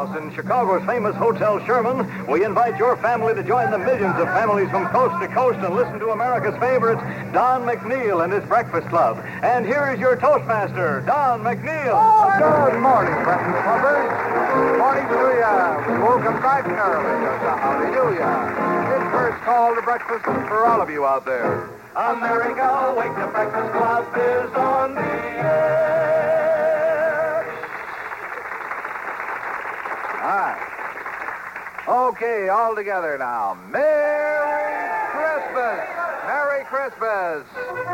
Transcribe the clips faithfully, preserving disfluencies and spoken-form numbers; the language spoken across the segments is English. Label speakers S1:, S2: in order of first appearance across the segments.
S1: House in Chicago's famous Hotel Sherman, we invite your family to join the millions of families from coast to coast and listen to America's favorites, Don McNeil and his Breakfast Club. And here is your Toastmaster, Don McNeil.
S2: Oh, good morning, Breakfast Clubbers. Good morning to you. We woke up bright and early. Hallelujah. It's first call to breakfast for all of you out there.
S1: America, wake the Breakfast Club is on the air.
S2: All right. Okay, all together now. Merry Christmas! Merry Christmas!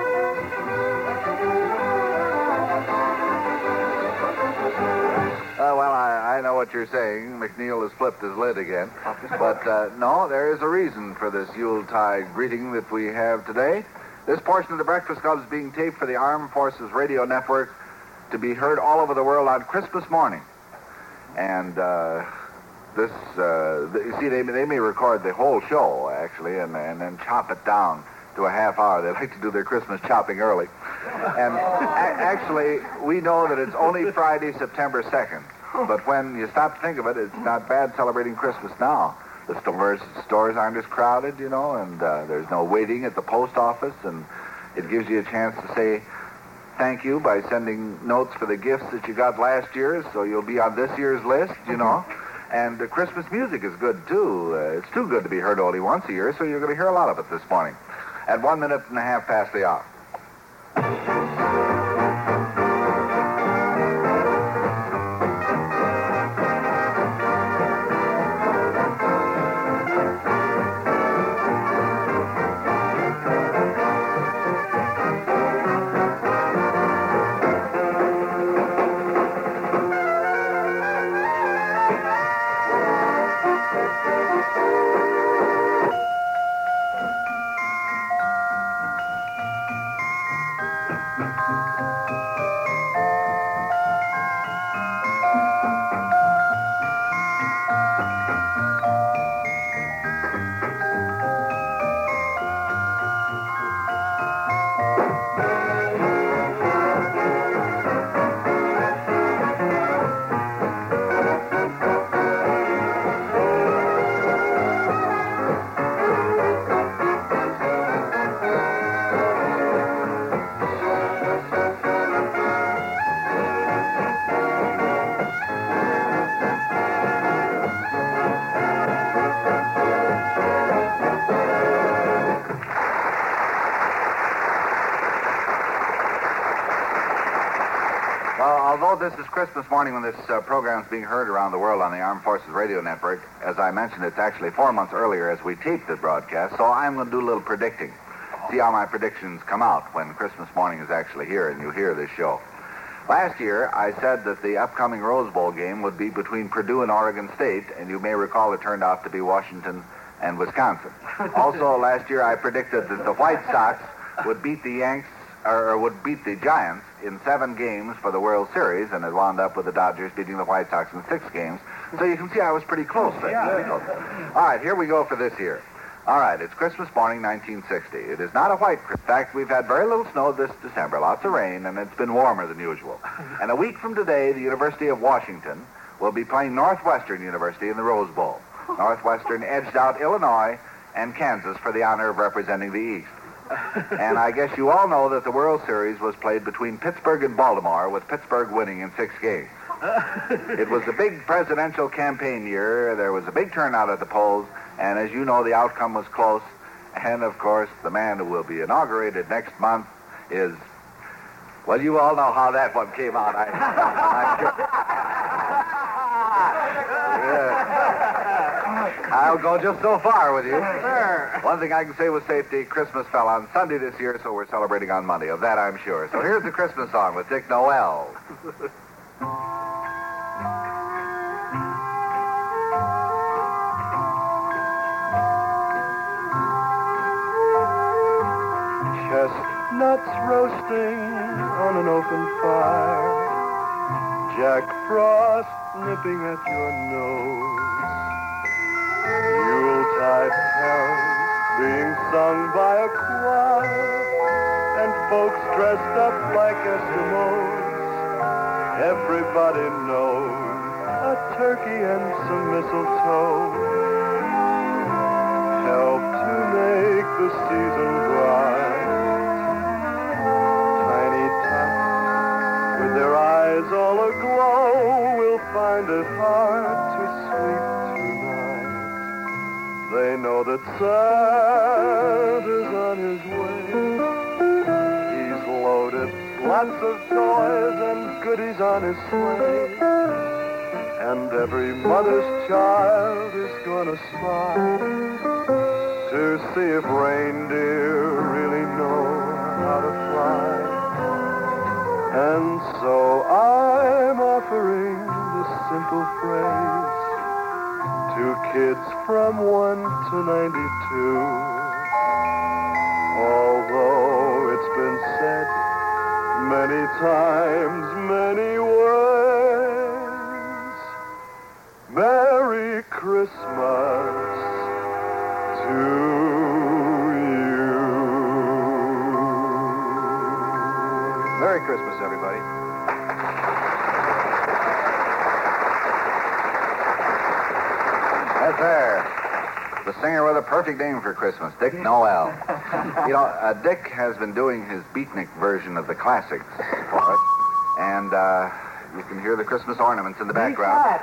S2: Uh, well, I, I know what you're saying. McNeil has flipped his lid again. But, uh, no, there is a reason for this Yuletide greeting that we have today. This portion of the Breakfast Club is being taped for the Armed Forces Radio Network to be heard all over the world on Christmas morning. And, uh, this, uh, the, you see, they, they may record the whole show, actually, and, and then chop it down to a half hour. They like to do their Christmas chopping early. And a- actually, we know that it's only Friday, September second. But when you stop to think of it, it's not bad celebrating Christmas now. The stores stores aren't as crowded, you know, and uh, there's no waiting at the post office, and it gives you a chance to say thank you by sending notes for the gifts that you got last year, so you'll be on this year's list, you know. And uh, Christmas music is good, too. Uh, it's too good to be heard only once a year, so you're going to hear a lot of it this morning. At one minute and a half past the hour. Although this is Christmas morning when this uh, program is being heard around the world on the Armed Forces Radio Network, as I mentioned, it's actually four months earlier as we taped the broadcast, so I'm going to do a little predicting. See how my predictions come out when Christmas morning is actually here and you hear this show. Last year, I said that the upcoming Rose Bowl game would be between Purdue and Oregon State, and you may recall it turned out to be Washington and Wisconsin. Also, last year, I predicted that the White Sox would beat the Yanks, or would beat the Giants in seven games for the World Series, and it wound up with the Dodgers beating the White Sox in six games. So you can see I was pretty close there.
S1: Yeah.
S2: Pretty close. All right, here we go for this year. All right, it's Christmas morning, nineteen sixty. It is not a white Christmas. In fact, we've had very little snow this December, lots of rain, and it's been warmer than usual. And a week from today, the University of Washington will be playing Northwestern University in the Rose Bowl. Northwestern edged out Illinois and Kansas for the honor of representing the East. And I guess you all know that the World Series was played between Pittsburgh and Baltimore, with Pittsburgh winning in six games. It was a big presidential campaign year. There was a big turnout at the polls, and as you know, the outcome was close. And, of course, the man who will be inaugurated next month is, well, you all know how that one came out. I, I'm sure. Yeah. I'll go just so far with you.
S1: Sure.
S2: One thing I can say with safety, Christmas fell on Sunday this year, so we're celebrating on Monday. Of that, I'm sure. So here's the Christmas song with Dick Noel.
S3: Chestnuts roasting on an open fire, Jack Frost nipping at your nose, Yuletide carols being sung by a choir, and folks dressed up like Eskimos. Everybody knows a turkey and some mistletoe help to make the season bright. Tiny tots with their eyes all aglow will find it hard to sleep tonight. They know that Santa's on his way. He's loaded lots of toys and goodies on his sleigh. And every mother's child is gonna spy to see if reindeer really know how to fly. And so I'm offering this simple phrase to kids from one to ninety-two. Although it's been said many times, many ways, Merry Christmas to you.
S2: Merry Christmas, everybody. That's there. The singer with a perfect name for Christmas, Dick Noel. You know, uh, Dick has been doing his beatnik version of the classics for us, and uh, you can hear the Christmas ornaments in the background.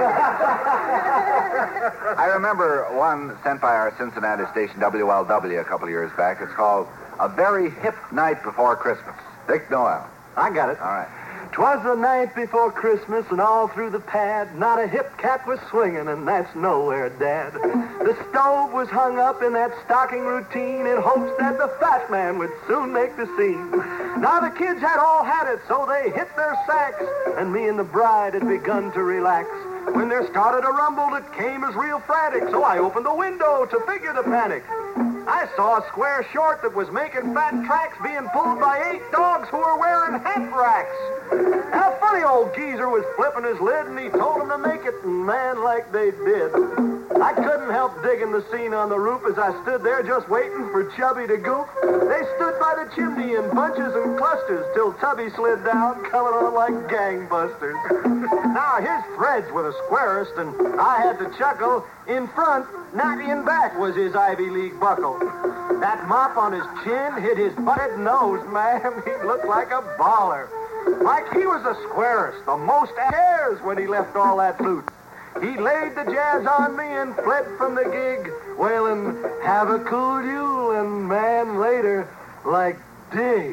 S2: I remember one sent by our Cincinnati station, W L W, a couple of years back. It's called A Very Hip Night Before Christmas. Dick Noel.
S3: I got it.
S2: All right.
S3: 'Twas the night before Christmas, and all through the pad, not a hip cat was swinging, and that's nowhere, Dad. The stove was hung up in that stocking routine in hopes that the fat man would soon make the scene. Now the kids had all had it, so they hit their sacks, and me and the bride had begun to relax. When there started a rumble that came as real frantic, so I opened the window to figure the panic. I saw a square short that was making fat tracks being pulled by eight dogs who were wearing hat racks. And a funny old geezer was flipping his lid, and he told them to make it, and man, like they did. I couldn't help digging the scene on the roof as I stood there just waiting for Chubby to goof. They stood by the chimney in bunches and clusters till Tubby slid down, coming on like gangbusters. Now, his threads were the squarest, and I had to chuckle. In front, not in back, was his Ivy League buckle. That mop on his chin hit his butted nose, man. He looked like a baller. Like he was the squarest, the most airs when he left all that loot. He laid the jazz on me and fled from the gig, wailing, have a cool Yule, and man, later, like, dig.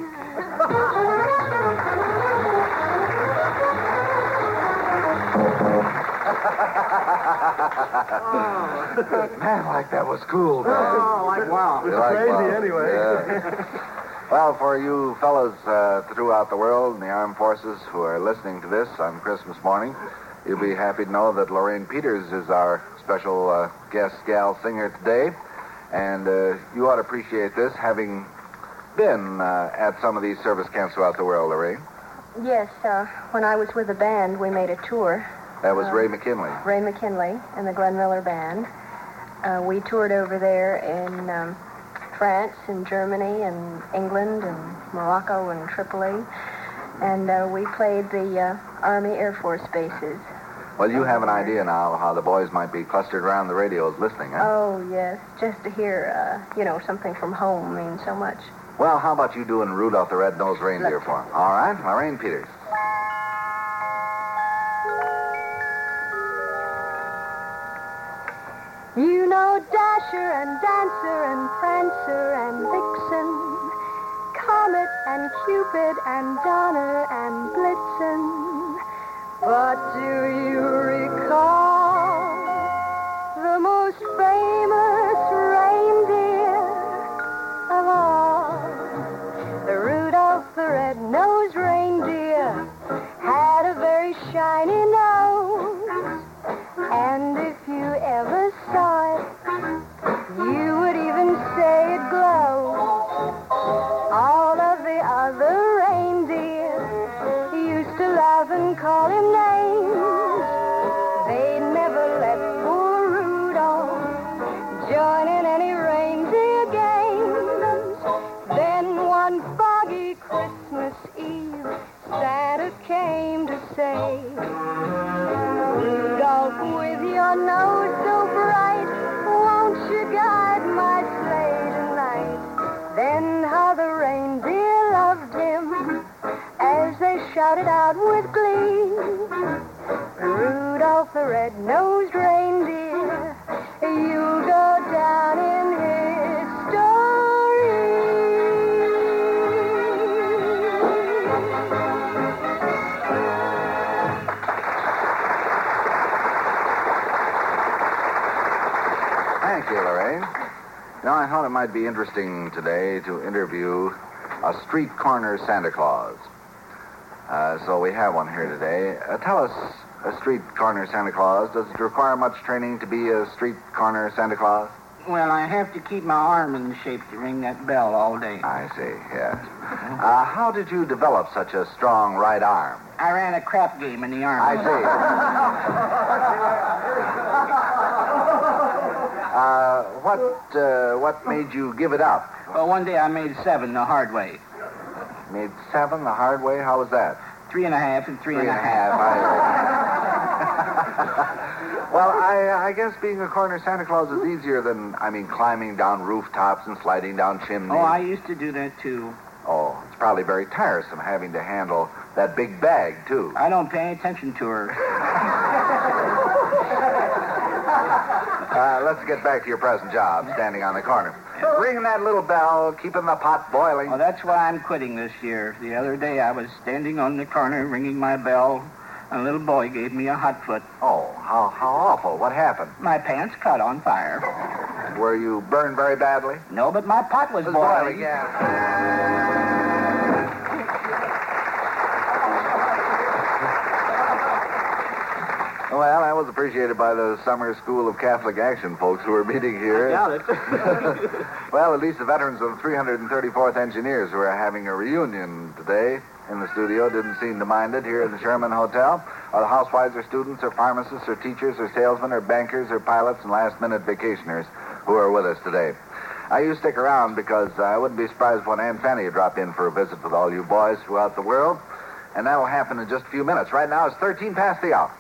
S2: Man, like that was cool, man.
S3: Oh, like, wow. It was
S2: like,
S3: crazy
S2: wow.
S3: anyway.
S2: Yeah. Well, for you fellows uh, throughout the world in the armed forces who are listening to this on Christmas morning, you'll be happy to know that Lorraine Peters is our special uh, guest gal singer today. And uh, you ought to appreciate this, having been uh, at some of these service camps throughout the world, Lorraine.
S4: Yes, uh, when I was with the band, we made a tour.
S2: That was
S4: uh,
S2: Ray McKinley.
S4: Ray McKinley and the Glenn Miller Band. Uh, we toured over there in um, France and Germany and England and Morocco and Tripoli. And uh, we played the uh, Army Air Force bases.
S2: Well, you have an idea now how the boys might be clustered around the radios listening, huh?
S4: Oh, yes. Just to hear, uh, you know, something from home means so much.
S2: Well, how about you doing Rudolph the Red-Nosed Reindeer for them? All right, Lorraine Peters.
S4: You know Dasher and Dancer and Prancer and Vixen, Comet and Cupid and Donner and Blitzen. But do you recall the most famous reindeer of all? The Rudolph the Red-Nosed Reindeer had a very shiny nose. And if you ever saw it, you would even say it glows. All of the other reindeer used to laugh and call him names, shouted out with glee, Rudolph the red-nosed reindeer, you'll go down in history.
S2: Thank you, Lorraine. You know, I thought it might be interesting today to interview a street corner Santa Claus. Uh, so we have one here today. Uh, tell us, a street corner Santa Claus, does it require much training to be a street corner Santa Claus?
S5: Well, I have to keep my arm in shape to ring that bell all day.
S2: I see, yes. Uh, how did you develop such a strong right arm?
S5: I ran a crap game in the army.
S2: I see. uh, what, uh, what made you give it up?
S5: Well, one day I made seven the hard way.
S2: Made seven the hard way? How was that?
S5: Three and a half and three,
S2: Three
S5: and
S2: and a half. I... well, I, I guess being a corner Santa Claus is easier than, I mean, climbing down rooftops and sliding down chimneys.
S5: Oh, I used to do that, too.
S2: Oh, it's probably very tiresome having to handle that big bag, too.
S5: I don't pay any attention to her.
S2: uh, let's get back to your present job, standing on the corner. Ringing that little bell, keeping the pot boiling.
S5: Well, that's why I'm quitting this year. The other day I was standing on the corner ringing my bell, and a little boy gave me a hot foot.
S2: Oh, how, how awful. What happened?
S5: My pants caught on fire.
S2: Were you burned very badly?
S5: No, but my pot was,
S2: was
S5: boiling.
S2: boiling, yeah. Well, that was appreciated by the Summer School of Catholic Action folks who are meeting here.
S5: I doubt it.
S2: Well, at least the veterans of the three hundred thirty-fourth Engineers who are having a reunion today in the studio didn't seem to mind it here at the Sherman Hotel. Or the housewives or students or pharmacists or teachers or salesmen or bankers or pilots and last-minute vacationers who are with us today. Now, you stick around because uh, I wouldn't be surprised if one Aunt Fanny would drop in for a visit with all you boys throughout the world. And that'll happen in just a few minutes. Right now, it's thirteen past the hour.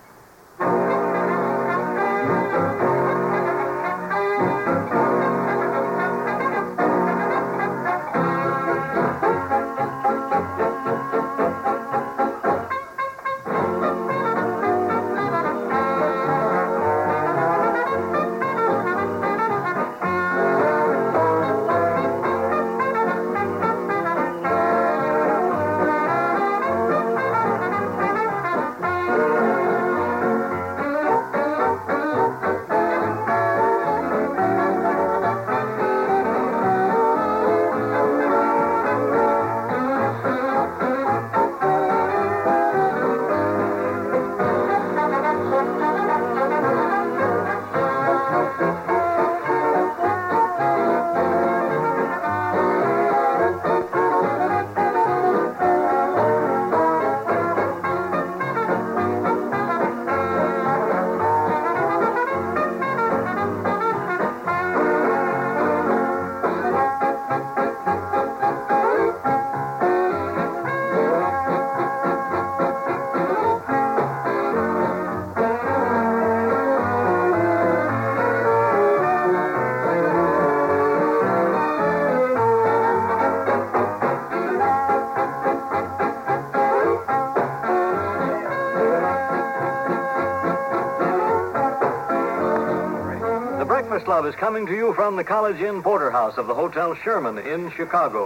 S1: Breakfast Club is coming to you from the College Inn Porterhouse of the Hotel Sherman in Chicago.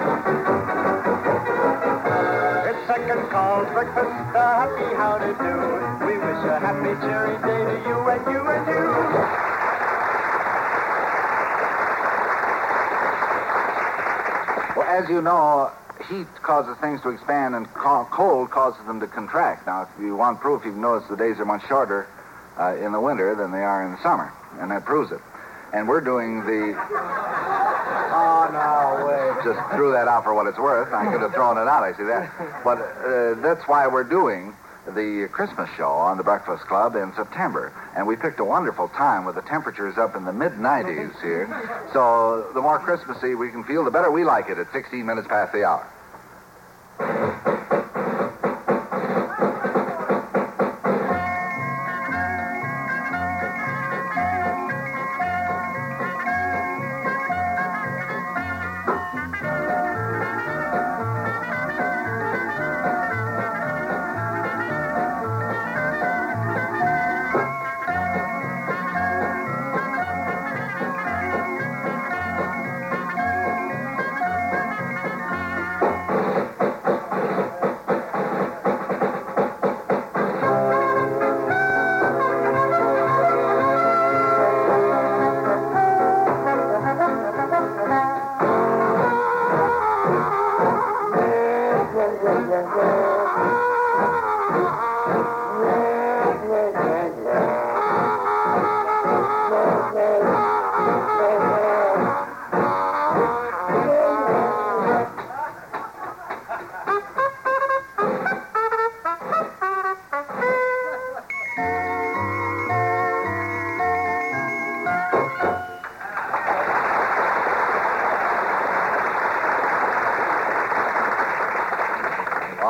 S3: It's second call breakfast, a happy how to do. We wish a happy cheery day to you and you and you.
S2: Well, as you know, heat causes things to expand and cold causes them to contract. Now, if you want proof, you can notice the days are much shorter uh, in the winter than they are in the summer, and that proves it. And we're doing the...
S3: Oh, no, wait.
S2: Just threw that out for what it's worth. I could have thrown it out, I see that. But uh, that's why we're doing the Christmas show on the Breakfast Club in September. And we picked a wonderful time with the temperatures up in the mid nineties here. So the more Christmassy we can feel, the better we like it at sixteen minutes past the hour.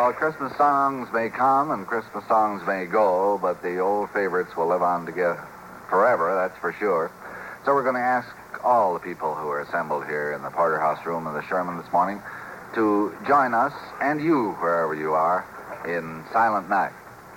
S2: Well, Christmas songs may come and Christmas songs may go, but the old favorites will live on together forever, that's for sure. So we're going to ask all the people who are assembled here in the Porterhouse room of the Sherman this morning to join us, and you, wherever you are, in Silent Night.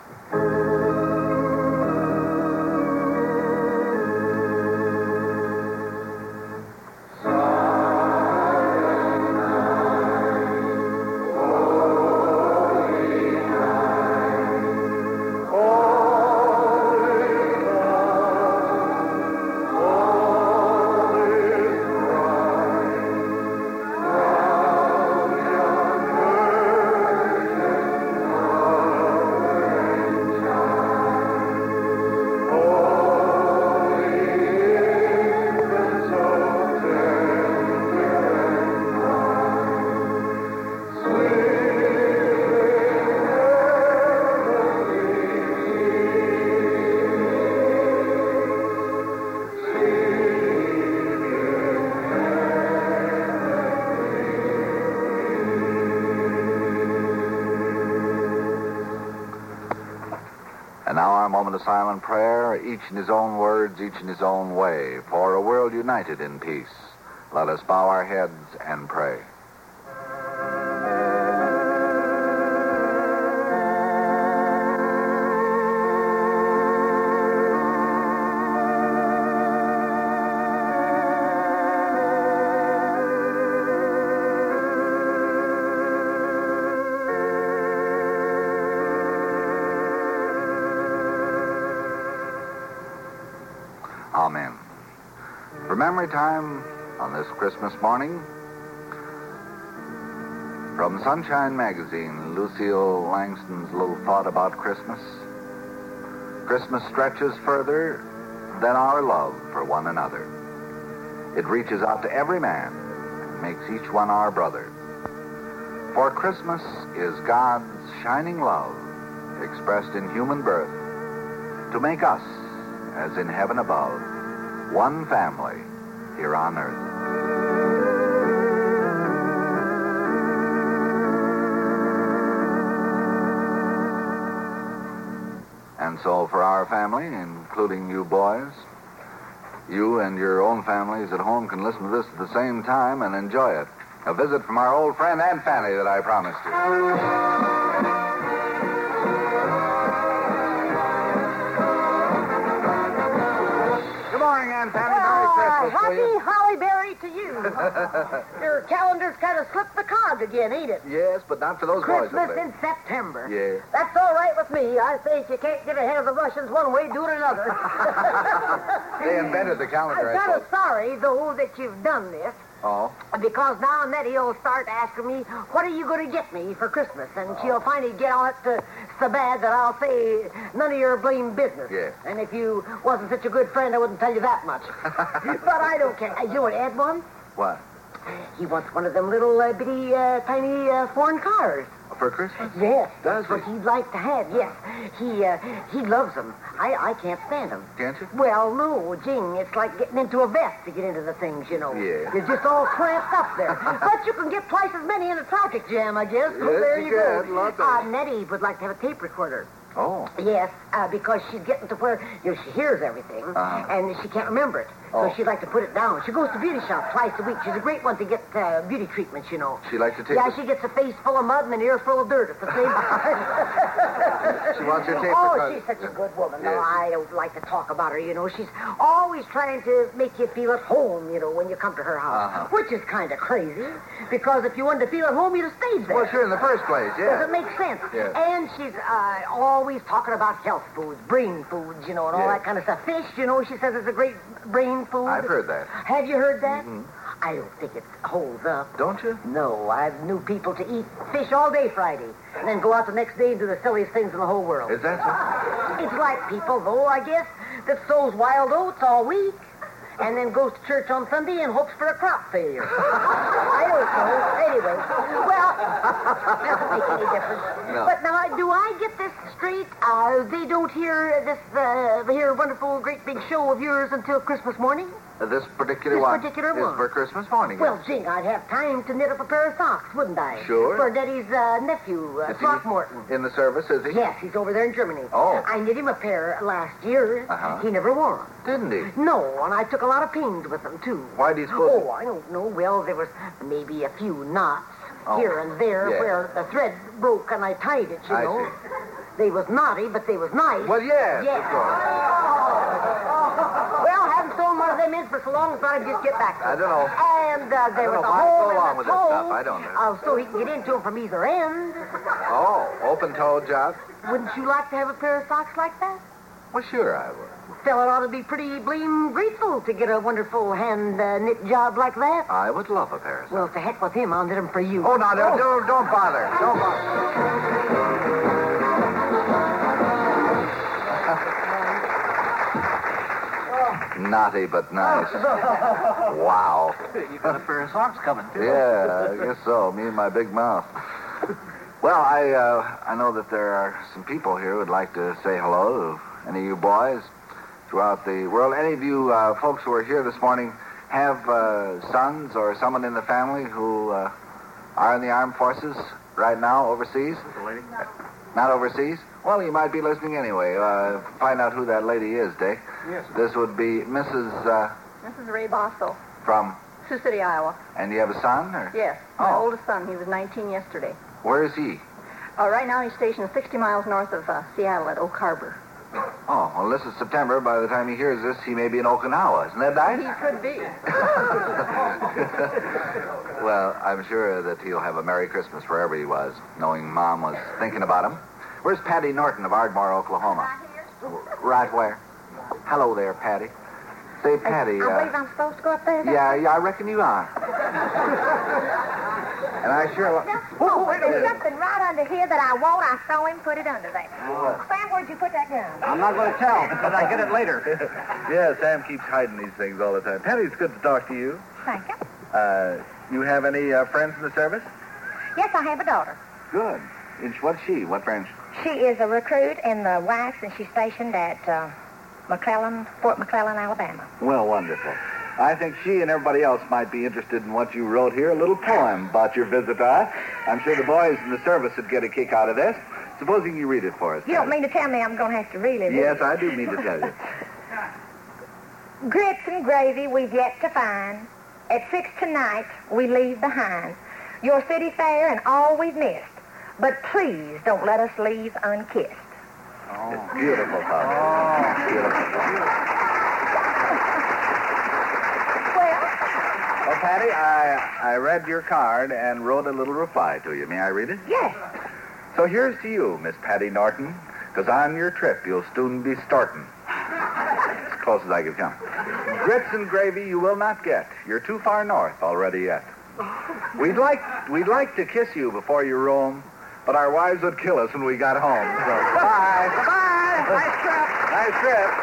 S2: And now our moment of silent prayer, each in his own words, each in his own way, for a world united in peace. Let us bow our heads and pray. Amen. For memory time on this Christmas morning, from Sunshine Magazine, Lucille Langston's little thought about Christmas. Christmas stretches further than our love for one another. It reaches out to every man and makes each one our brother. For Christmas is God's shining love expressed in human birth to make us, as in heaven above, one family here on earth. And so for our family, including you boys, you and your own families at home can listen to this at the same time and enjoy it. A visit from our old friend Aunt Fanny that I promised you. Aunt Fanny, Merry Christmas
S6: happy
S2: to you.
S6: Holly Berry to you. Your calendar's kind of slipped the cog again, ain't it?
S2: Yes, but not for those boys.
S6: Christmas in September.
S2: Yeah.
S6: That's all right with me. I say if you can't get ahead of the Russians one way, do it another.
S2: They invented the calendar,
S6: I'm
S2: I
S6: kind of
S2: suppose.
S6: sorry, though, that you've done this.
S2: Oh?
S6: Because now and then he'll start asking me, what are you going to get me for Christmas? And
S2: Oh.
S6: she'll finally get on it to, so bad that I'll say, none of your blame business.
S2: Yes.
S6: And if you wasn't such a good friend, I wouldn't tell you that much. But I don't care. You know what Ed wants?
S2: What?
S6: He wants one of them little uh, bitty, uh, tiny uh, foreign cars.
S2: For Christmas?
S6: Yes.
S2: Does
S6: That's what
S2: he?
S6: he'd like to have, yes. He, uh, he loves them. I, I can't stand them.
S2: Can't you?
S6: Well, no, Jing, it's like getting into a vest to get into the things, you know.
S2: Yeah.
S6: You're just all cramped up there. But you can get twice as many in a traffic jam, I guess. So
S2: Yes,
S6: there
S2: you
S6: you go.
S2: can. Lots of
S6: uh,
S2: them.
S6: Nettie would like to have a tape recorder.
S2: Oh.
S6: Yes, uh, because she's getting to where, you know, she hears everything,
S2: Uh-huh.
S6: and she can't remember it.
S2: Oh.
S6: So she'd like to put it down. She goes to beauty shop twice a week. She's a great one to get uh, beauty treatments, you know.
S2: She likes to take
S6: Yeah,
S2: the-
S6: she gets a face full of mud and an ear full of dirt at the same time.
S2: She wants your tape
S6: Oh,
S2: recorder.
S6: she's such a good woman.
S2: Yes.
S6: No, I don't like to talk about her, you know. She's always trying to make you feel at home, you know, when you come to her house.
S2: Uh-huh.
S6: Which is kind of crazy, because if you wanted to feel at home, you'd have stayed there.
S2: Well, sure, in the first place,
S6: Does
S2: yeah.
S6: it make sense?
S2: Yes.
S6: And she's uh, always talking about health foods, brain foods, you know, and all
S2: Yes.
S6: that kind of stuff. Fish, you know, she says it's a great brain food.
S2: I've heard that.
S6: Have you heard that?
S2: Mhm.
S6: I don't think it holds up.
S2: Don't you?
S6: No, I've knew people to eat fish all day Friday, and then go out the next day and do the silliest things in the whole world.
S2: Is that so?
S6: It's like people, though, I guess, that sows wild oats all week and then goes to church on Sunday and hopes for a crop failure. I don't know. Anyway, well, doesn't make any difference.
S2: No.
S6: But now, do I get this straight? Uh, they don't hear this, uh, hear wonderful, great big show of yours until Christmas morning?
S2: Uh, this particular
S6: This
S2: one
S6: particular
S2: is
S6: one.
S2: for Christmas morning.
S6: Well,
S2: yes.
S6: Jing, I'd have time to knit up a pair of socks, wouldn't I?
S2: Sure.
S6: For Daddy's uh, nephew, uh,
S2: Is he
S6: Throckmorton.
S2: in the service, is he?
S6: Yes, he's over there in Germany.
S2: Oh.
S6: I knit him a pair last year.
S2: Uh-huh.
S6: He never wore them.
S2: Didn't he?
S6: No, and I took a lot of pains with them, too.
S2: Why do you suppose?
S6: Oh, I don't know. Well, there was maybe a few knots
S2: Oh.
S6: here and there
S2: Yeah.
S6: where the thread broke and I tied it, you
S2: I
S6: know.
S2: see.
S6: They was naughty, but they was nice.
S2: Well, yes,
S6: Yeah.
S2: of course.
S6: Well, I haven't sewn one of them in for so long, I thought I'd just get back to
S2: I
S6: it.
S2: don't know.
S6: And uh, there
S2: I don't
S6: was
S2: know
S6: a
S2: why I
S6: hole
S2: go
S6: in
S2: along
S6: the
S2: with this
S6: toe,
S2: stuff. I don't know.
S6: Uh, so he can get into them from either end.
S2: Oh, open-toed job?
S6: Wouldn't you like to have a pair of socks like that?
S2: Well, sure I would.
S6: Fella ought to be pretty bleem grateful to get a wonderful hand-knit job like that.
S2: I would love a pair of socks.
S6: Well, to heck with him, I'll knit them for you.
S2: Oh, no, no, don't, don't bother. Don't bother. Naughty but nice. Wow.
S5: You got a pair of socks coming, too.
S2: Yeah, I guess so. Me and my big mouth. Well, I uh, I know that there are some people here who would like to say hello to any of you boys throughout the world. Any of you uh, folks who are here this morning have uh, sons or someone in the family who uh, are in the armed forces right now overseas? Not overseas? Well, you might be listening anyway. Uh, find out who that lady is, Dick.
S3: Yes.
S2: This would be Missus Uh,
S7: This is Ray Bosso,
S2: from,
S7: Sioux City, Iowa.
S2: and you have a son? Or?
S7: Yes, my
S2: Oh.
S7: oldest son. He was nineteen yesterday.
S2: Where is he?
S7: Uh, right now he's stationed sixty miles north of uh, Seattle at Oak Harbor.
S2: Oh, well, this is September. By the time he hears this, he may be in Okinawa. Isn't that
S7: He
S2: nice?
S7: could be.
S2: Well, I'm sure that he'll have a Merry Christmas wherever he was, knowing Mom was thinking about him. Where's Patty Norton of Ardmore, Oklahoma? Right where? Hello there, Patty. Say, Patty.
S7: I believe
S2: Uh,
S7: I'm supposed to go up there.
S2: yeah, yeah, I reckon you are. And I sure. Lo-
S7: Oh, there's something right under here that I want. I saw him put it under there. Sam, where'd you put that gun?
S5: I'm not going to tell, but I get it later.
S2: Yeah, Sam keeps hiding these things all the time. Patty, it's good to talk to you.
S7: Thank you.
S2: Uh, you have any uh, friends in the service?
S7: Yes, I have a daughter.
S2: Good. And what's she? What branch?
S7: She is a recruit in the Wax, and she's stationed at uh, McClellan, Fort McClellan, Alabama.
S2: Well, wonderful. I think she and everybody else might be interested in what you wrote here, a little poem about your visit to us. I'm sure the boys in the service would get a kick out of this. Supposing you read it for us.
S7: You don't mean to tell me I'm going to have to relive it?
S2: Yes, I do mean to tell you.
S7: Grits and gravy we've yet to find. At six tonight we leave behind your city fair and all we've missed. But please don't let us leave unkissed.
S2: Oh. It's beautiful, Pop. Oh. Beautiful.
S7: Well,
S2: Well, Patty, I, I read your card and wrote a little reply to you. May I read it?
S7: yes.
S2: So here's to you, Miss Patty Norton, because on your trip you'll soon be starting. As close as I can come. Grits and gravy you will not get. You're too far north already yet. We'd like we'd like to kiss you before you roam, but our wives would kill us when we got home. So, bye.
S7: Bye. Nice trip.
S2: Nice trip.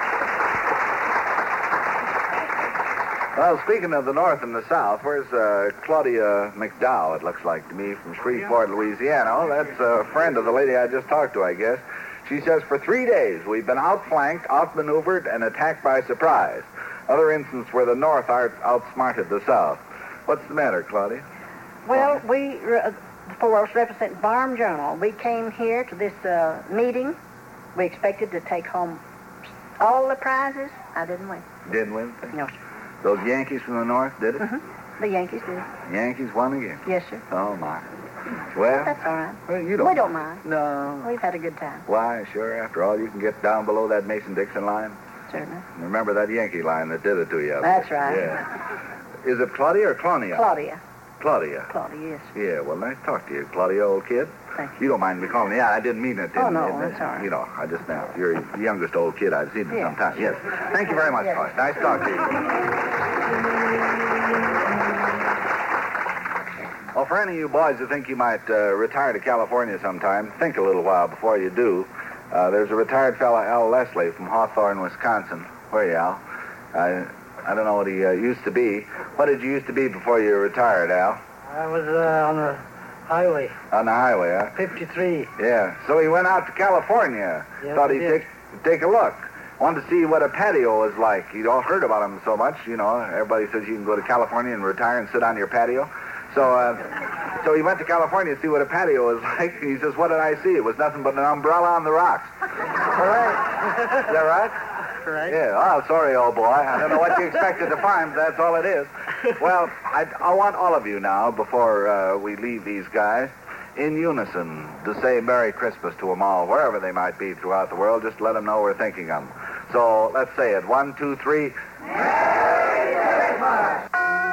S2: Well, speaking of the North and the South, where's uh, Claudia McDowell, it looks like to me, from Shreveport, Louisiana? Oh, that's a friend of the lady I just talked to, I guess. She says, for three days we've been outflanked, outmaneuvered, and attacked by surprise. Other instance where the North out- outsmarted the South. What's the matter, Claudia?
S8: Well, we, uh, for us representing Farm Journal, we came here to this uh, meeting. We expected to take home all the prizes. I didn't win.
S2: Didn't win?
S8: No, sir.
S2: Those Yankees from the North did it?
S8: Mm-hmm. The Yankees did.
S2: Yankees won again.
S8: Yes, sir.
S2: Oh, my. Well,
S8: That's all right.
S2: well, you don't.
S8: We don't mind.
S2: No.
S8: We've had a good time,
S2: Why, sure, after all, you can get down below that Mason-Dixon line.
S8: certainly.
S2: Remember that Yankee line that did it to you. up
S8: That's
S2: there.
S8: right.
S2: Yeah. Is it Claudia or Claudia?
S8: Claudia.
S2: Claudia.
S8: Claudia, yes.
S2: Yeah, well, nice to talk to you, Claudia, old kid.
S8: Thank
S2: You don't mind me calling you. Yeah, I didn't mean it.
S8: Oh,
S2: didn't-
S8: no,
S2: didn't-
S8: that's all right.
S2: You know, I just now. You're the youngest old kid I've seen in
S8: Yeah.
S2: some time. Yes. Thank you very much,
S8: Yes.
S2: Claudia. Nice to talk to you. Well, for any of you boys who think you might uh, retire to California sometime, think a little while before you do. Uh, there's a retired fella, Al Leslie, from Hawthorne, Wisconsin. Where are you, Al? I, I don't know what he uh, used to be. What did you used to be before you retired, Al?
S9: I was uh, on the highway,
S2: On the highway, huh?
S9: fifty-three.
S2: Yeah. So he went out to California.
S9: Yes,
S2: Thought
S9: he
S2: he'd
S9: did.
S2: take, take a look. wanted to see what a patio is like. You'd all heard about them so much, you know. Everybody says you can go to California and retire and sit on your patio. So, uh, so he went to California to see what a patio is like. He says, what did I see? It was nothing but an umbrella on the rocks.
S9: Correct.
S2: Is that right?
S9: Correct.
S2: Yeah. Oh, sorry, old boy. I don't know what you expected to find, but that's all it is. Well, I, I want all of you now, before uh, we leave these guys, in unison, to say Merry Christmas to them all, wherever they might be throughout the world. Just let them know we're thinking of them. So let's say it. One, two, three. Merry Christmas!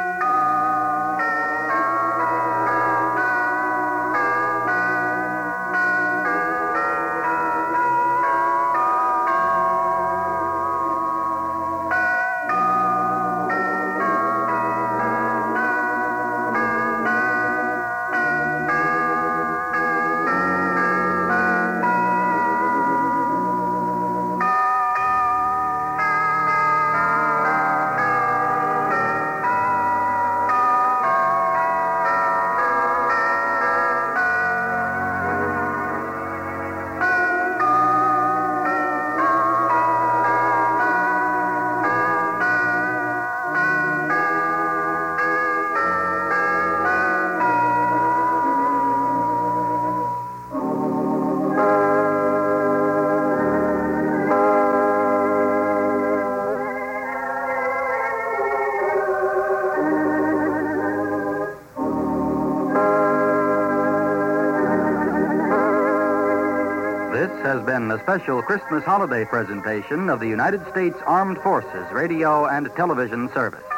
S10: Has been a special Christmas holiday presentation of the United States Armed Forces Radio and Television Service.